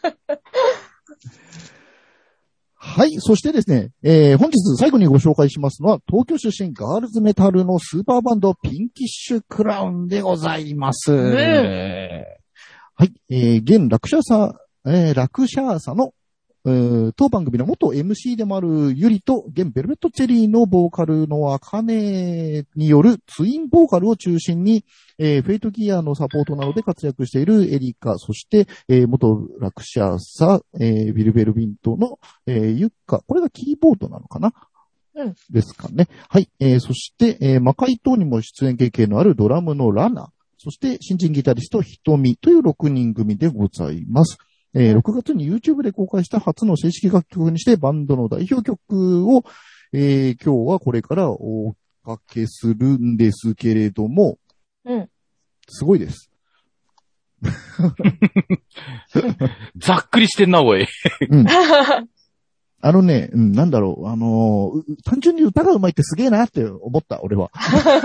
はい。そしてですね、えー、本日最後にご紹介しますのは、東京出身ガールズメタルのスーパーバンド、ピンキッシュクラウンでございます。うん、はい。えー、現ラクシャーサ、えー、ラクシャーサの、えー、当番組の元 エムシー でもあるユリと、現ベルベットチェリーのボーカルのアカネによるツインボーカルを中心に、えー、フェイトギアのサポートなどで活躍しているエリカ、そして、えー、元ラクシャーサ、えー、ビルベルビントの、えー、ユッカ、これがキーボードなのかな、うん、ですかね。はい。えー、そして、えー、魔界等にも出演経験のあるドラムのラナ、そして新人ギタリストヒトミというろくにん組でございます。えー、ろくがつに YouTube で公開した初の正式楽曲にしてバンドの代表曲を、えー、今日はこれからおかけするんですけれども、 うん。 すごいです。 ざっくりしてんな、おい。 うん。あのね、うん、なんだろう、あのー、単純に歌が上手いってすげえなって思った、俺は。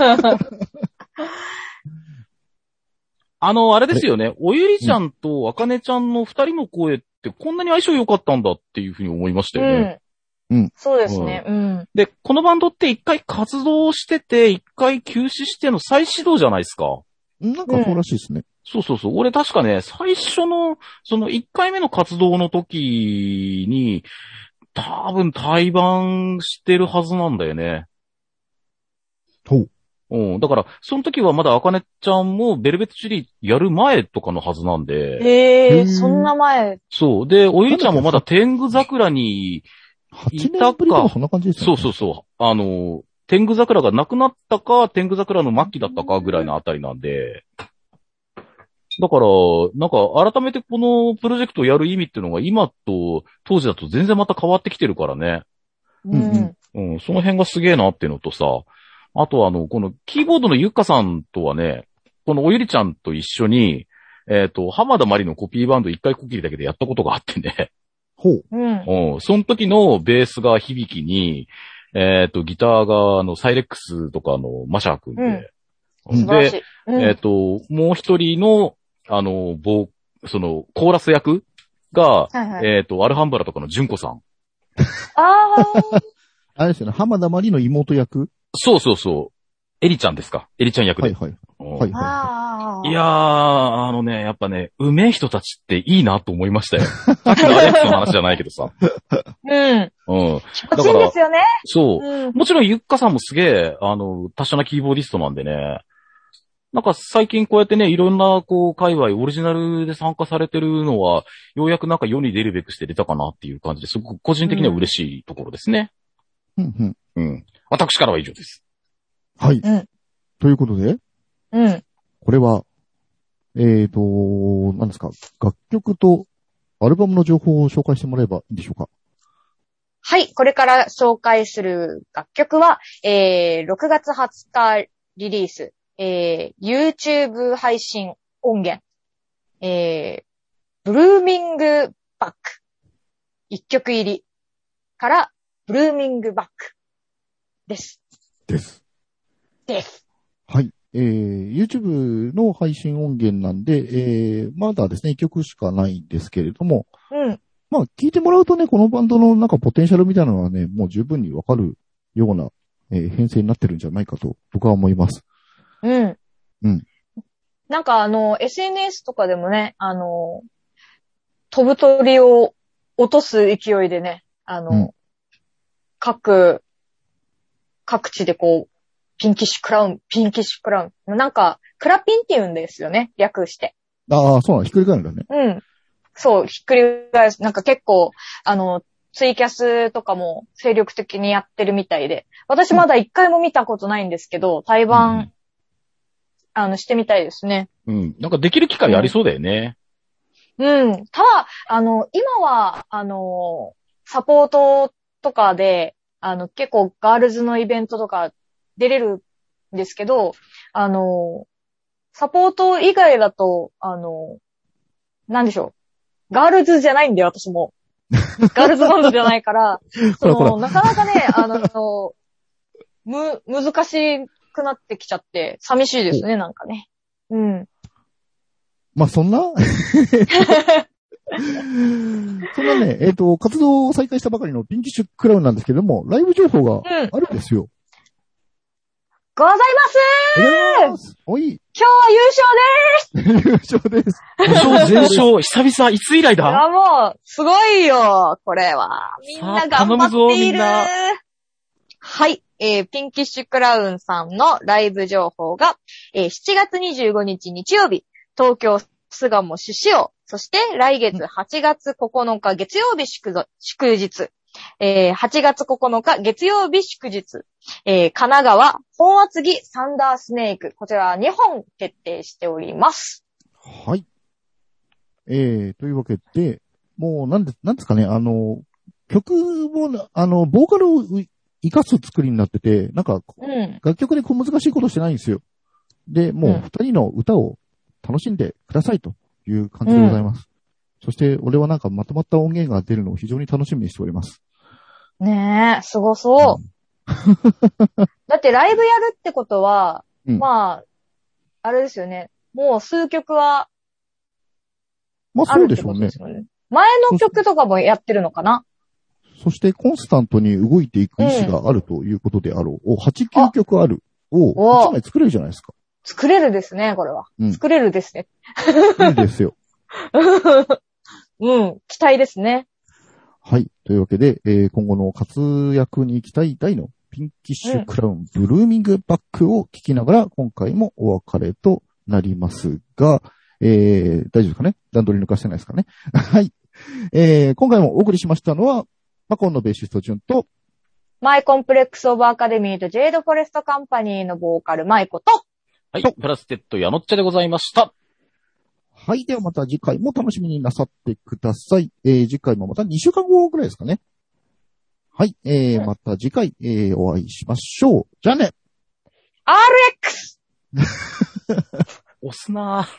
あの、あれですよね。おゆりちゃんとあかねちゃんの二人の声ってこんなに相性良かったんだっていうふうに思いましたよね。 うん。うん。そうですね。うん。 で、このバンドって一回活動してて、一回休止しての再始動じゃないですか。 なんかそうらしいですね。うん、 そうそうそう。俺確かね、最初の、その一回目の活動の時に、多分対バンしてるはずなんだよね。 ほう。 うん。だから、その時はまだあかねちゃんもベルベットチリやる前とかのはずなんで。 へえー、そんな前。 そう。で、おゆりちゃんもまだ天狗桜にいたか。 かそんな感じですね。 そうそうそう。あの、天狗桜がなくなったか、天狗桜の末期だったかぐらいのあたりなんで。 だから、なんか改めてこのプロジェクトをやる意味っていうのが今と当時だと全然また変わってきてるからね。 うん。 うん、その辺がすげえなっていうのとさ、あとあの、このキーボードのゆっかさんとはね、このおゆりちゃんと一緒に、えっと、浜田まりのコピーバンド一回こきりだけでやったことがあってね。 ほう。 うん。 うん。その時のベースが響きに、えっと、ギターがあの、サイレックスとかのマシャー君で、 うん素晴らしいで、。 うんえっと、もう一人の、あの、ボー、その、コーラス役が、 はいはい。 えっと、アルハンブラとかの純子さん。 ああ。 あれですよね、浜田まりの妹役。 そうそうそう。エリちゃんですか。エリちゃん役で。 はいはい。 うんはいああ。 いやー、あのね、やっぱね、うめえ人たちっていいなと思いましたよ。さっきのアレックスの話じゃないけどさ。 うん。 うん。 気持ちいいんですよね。 そう。 うん。 もちろんゆっかさんもすげえ、あの、達者なキーボーディストなんでね。なんか最近こうやってね、いろんな、こう、界隈、オリジナルで参加されてるのは、ようやくなんか世に出るべくして出たかなっていう感じですごく個人的には嬉しいところですね。 うんうん。 うん。私からは以上です。 はい。 うん。 ということで、 うん。 これは、えーと、何ですか、楽曲とアルバムの情報を紹介してもらえばいいんでしょうか。 はい。これから紹介する楽曲は、えー、ろくがつはつかリリース、えー、YouTube 配信音源、えー、ブルーミングバック。一曲入りから、ブルーミングバックです。 です。 です。 はい。えー、YouTube の配信音源なんで、えー、まだですね、いっきょくしかないんですけれども、 うん。 まあ、聞いてもらうとね、このバンドのなんかポテンシャルみたいなのはね、もう十分にわかるような、えー編成になってるんじゃないかと僕は思います。 うん。 うん。 なんかあの、エスエヌエス とかでもね、あの、飛ぶ鳥を落とす勢いでね、あの、 うん各、各地でこう、ピンキッシュクラウン、ピンキッシュクラウン。なんか、クラピンって言うんですよね、略して。 ああ、そうなの、ひっくり返るんだね。 うん。そう、ひっくり返す。なんか結構、あの、ツイキャスとかも精力的にやってるみたいで。私まだ一回も見たことないんですけど、対バン、 うんあの、してみたいですね。 うん。なんかできる機会ありそうだよね。 うん。ただ、あの、今は、あの、サポートとかで、あの、結構ガールズのイベントとか出れるんですけど、あの、サポート以外だと、あの、なんでしょう。ガールズじゃないんだよ、私も。ガールズバンドじゃないから、そほらほの、なかなかね、あの、む、難しくなってきちゃって、寂しいですね、なんかね。うん。 まあ、そんなそんなね、えっ、と、活動を再開したばかりのピンキッシュクラウンなんですけれども、ライブ情報があるんですよ。 ございますおはようございますおい、 今日は優勝でーす優勝です。 優勝全勝、久々、いつ以来いや、 だもう、すごいよ、これは。みんな頑張っている。 さあ頼むぞみんなはい。えー、ピンキッシュクラウンさんのライブ情報が、えー、しちがつにじゅうごにち日曜日、東京巣鴨獅子王、そして来月はちがつここのか月曜日祝ぞ祝日、えー、はちがつここのか月曜日祝日、えー、神奈川本厚木サンダースネーク、こちらにほん決定しております。 はい。えー、というわけで、もう、なんで、なんですかね、あの、曲も、あの、ボーカルを生かす作りになってて、なんか、 うん。 楽曲でこう難しいことしてないんですよ。で、もううん二人の歌を楽しんでくださいという感じでございます。そして、俺はなんかまとまった音源が出るのを非常に楽しみにしております。 ねえ、すごそう。だってライブやるってことは、 うんまあ、あれですよね。もう数曲はまああるってそうでしょうね。 ことですよね。前の曲とかもやってるのかな？ そしてコンスタントに動いていく意思があるということであろう。お、はち、きゅうきょくある。を、いちまい作れるじゃないですか。 作れるですね、これは。 うん作れるですね。 いいですよ。 うん、期待ですね。 はい。というわけで、えー今後の活躍に期待大のピンキッシュクラウン、ブルーミングバックを聞きながら、今回もお別れとなりますが、えー、大丈夫ですかね？段取り抜かしてないですかね？はい。えー、今回もお送りしましたのは、マコンのベーシストジュンと、 マイコンプレックスオブアカデミーとジェイドフォレストカンパニーのボーカルマイコと、 はい。プラステッドヤノッチャでございました。 はい。ではまた次回も楽しみになさってください。えー、次回もまたにしゅうかんごくらいですかね。はい。えー、また次回、えー、お会いしましょう。じゃあね。 アールエックス! 押すなぁ。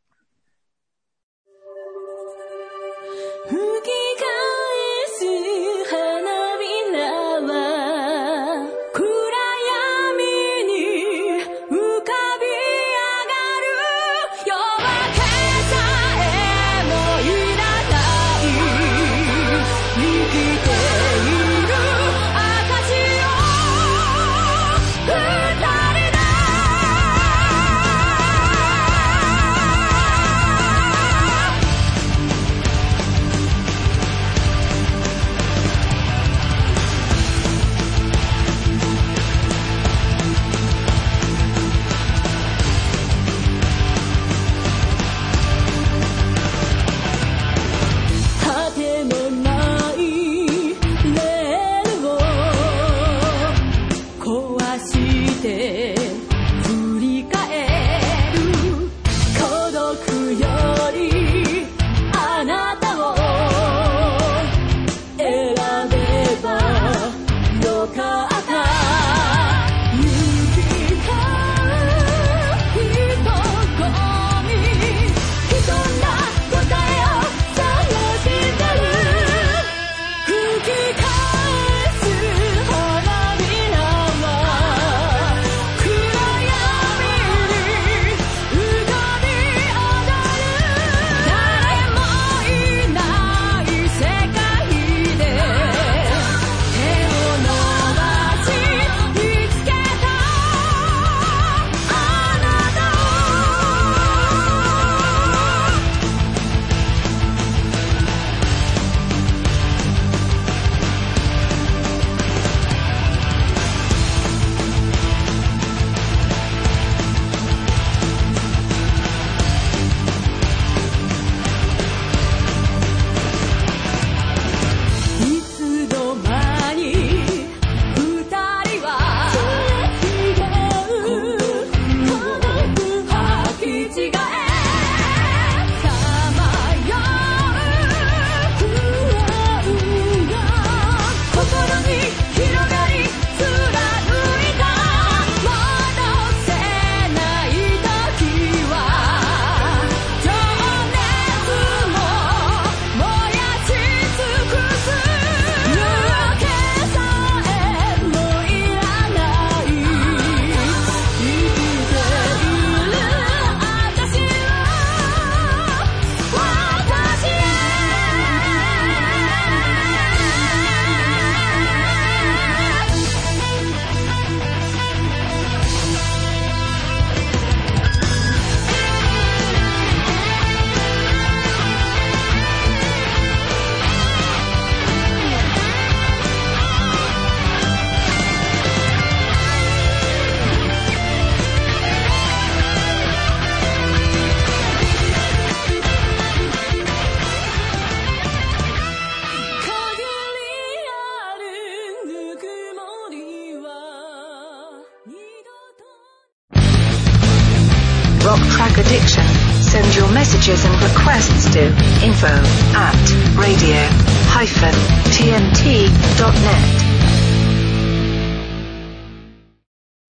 吹き返す花びらは暗闇に浮かび上がる夜明けさえもいらない生きている証を二人で Rock Track Addiction. Send your messages and requests to info at radio dash t n t dot net.